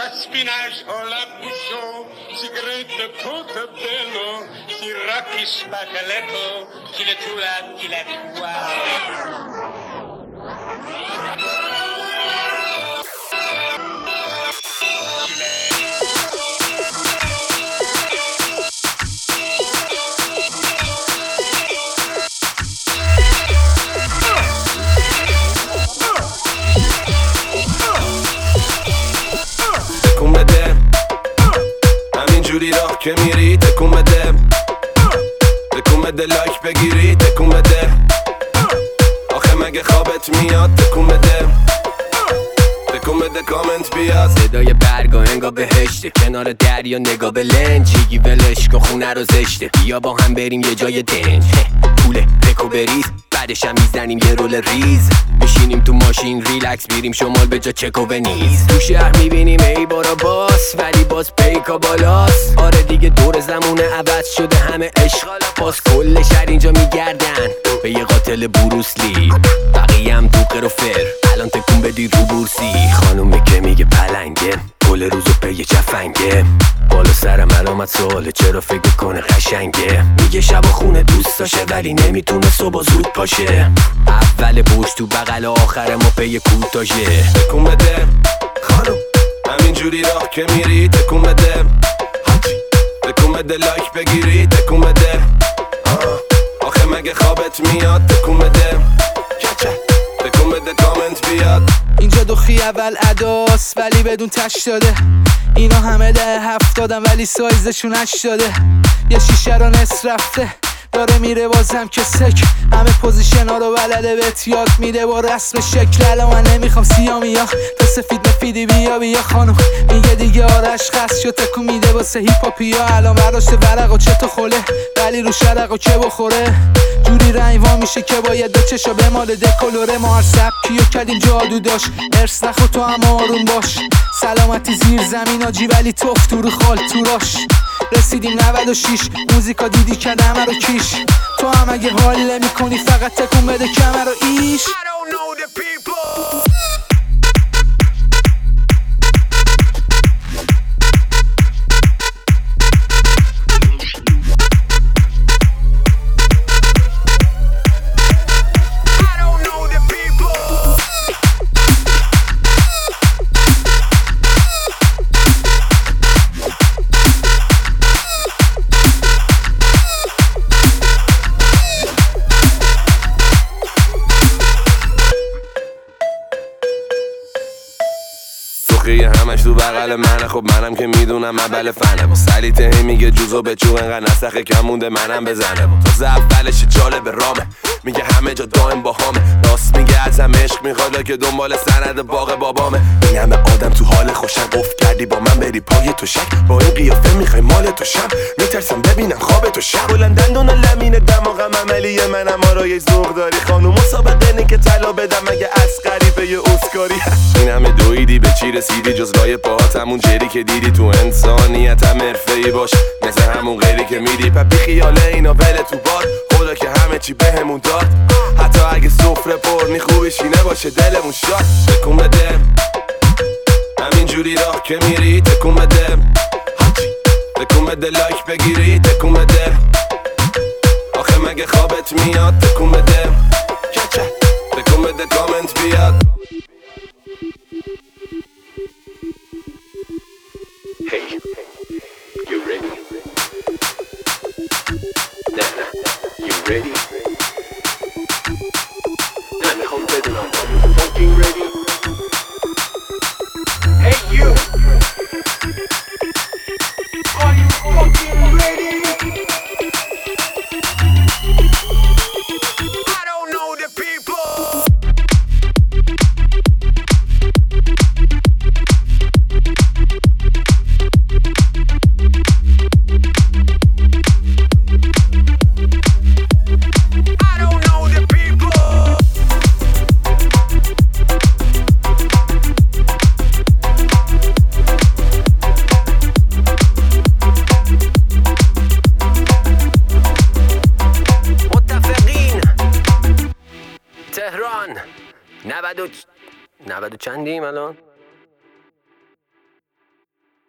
spinach o la bouchon, cigarette portobello, sirocchi spaghetto, chi le tua, chi le tua. جوری راه که میری تکون بده تکون بده لایک بگیری تکون بده آخه مگه خوابت میاد تکون بده تکون بده کامنت بیاد صدای برگا انگا بهشته کنار دریا نگاه به لنج چیگی ولش که خونه رو زشته بیا با هم بریم یه جای دنج پوله تکو بریز بعدش هم میزنیم یه رول ریز میشینیم تو ماشین ریلکس میریم شمال به جا چک و ونیز تو شهر میبینیم ای بارا باس ولی باز پیکا بالاست آره دیگه دور زمونه عوض شده همه اشغالا باز کل شهر اینجا میگردن به یه قاتل بروسلی بقیه هم تو قروفر الان تکون بدی رو بورسی خانومی که میگه پلنگه کل روزو پی جفنگه بالا سرم علامت سواله چرا فکر کنه قشنگه میگه شب و خونه دوست داشه ولی نمیتونه صبح زود پاشه اول برج تو بغل آخر ما پی کوتاژه تکون بده خانم همینجوری راه که میری تکون بده تکون بده لایک بگیری تکون بده آخه مگه خوابت میاد تکون بده تکون بده کامنت بیاد اینجا دوخی اول اداست ولی بدون تش داده اینا همه ده 70 ولی سایزشون 80 یه شیشه رو نصف رفته داره میره بازم که سک همه پوزیشن ها رو بلده بهت یاد میده با رسم شکل الان من نمیخوام سیامیا تو سفید مفیدی بیا خانم میگه دیگه آرش خست شد تکون میده واسه هیپ هاپیا الان برداشته ورق و چتو خوله ولی رو شرق و چه بخوره جوری رنگ وا میشه که باید دو چشا به مال دکولوره ما هر سبکیو کردیم جادو داشت ارس نخو تو هم آروم باش سلامتی زیر زمین آجی ولی توف تو رو خال توراش رسیدیم 96 موزیکا دیدی کده همه رو کیش تو هم اگه حال نمی کنی فقط تکون بده کمر رو ایش همش تو بغل منه خب منم که میدونم اول فنه با سلیته هی میگه جوزو به چوب انقدر نسخه کم مونده منم بزنه با تازه اولش جالب رامه میگه همه جا دائم با همه راست میگه ازم عشق میخواد که دنبال سند باغ بابامه این همه آدم تو حال خوشم افت کردی با من بری پای تو شک با این قیافه میخوای مال تو شم میترسم ببینم خواب تو شب بلندن لمین دماغم عملیه منم آرای ذوق داری خانوم مسابقه نی که طلا بدم مگه اسقری به یه اسکاری این همه دویدی به چی رسیدی جز لای پاهات همون جری که دیدی تو انسانیت هم حرفه‌ای باش مثل همون غیری که میدی پا بی خیاله اینا بله تو باد خدا که همه چی بهمون داد حتی اگه سفره پر خوبش اینه باشه دلمون شاد تکون بده همینجوری راه که میری تکون بده تکون بده لایک بگیری تکون بده آخه مگه خوابت میاد تکون بده تکون بده کامنت بیاد Hey, you ready? Nana, you ready? Nana, hold it on. Fucking ready? Hey, you! Are you fucking ready? I don't know the people! تهران 90 چندیم الان؟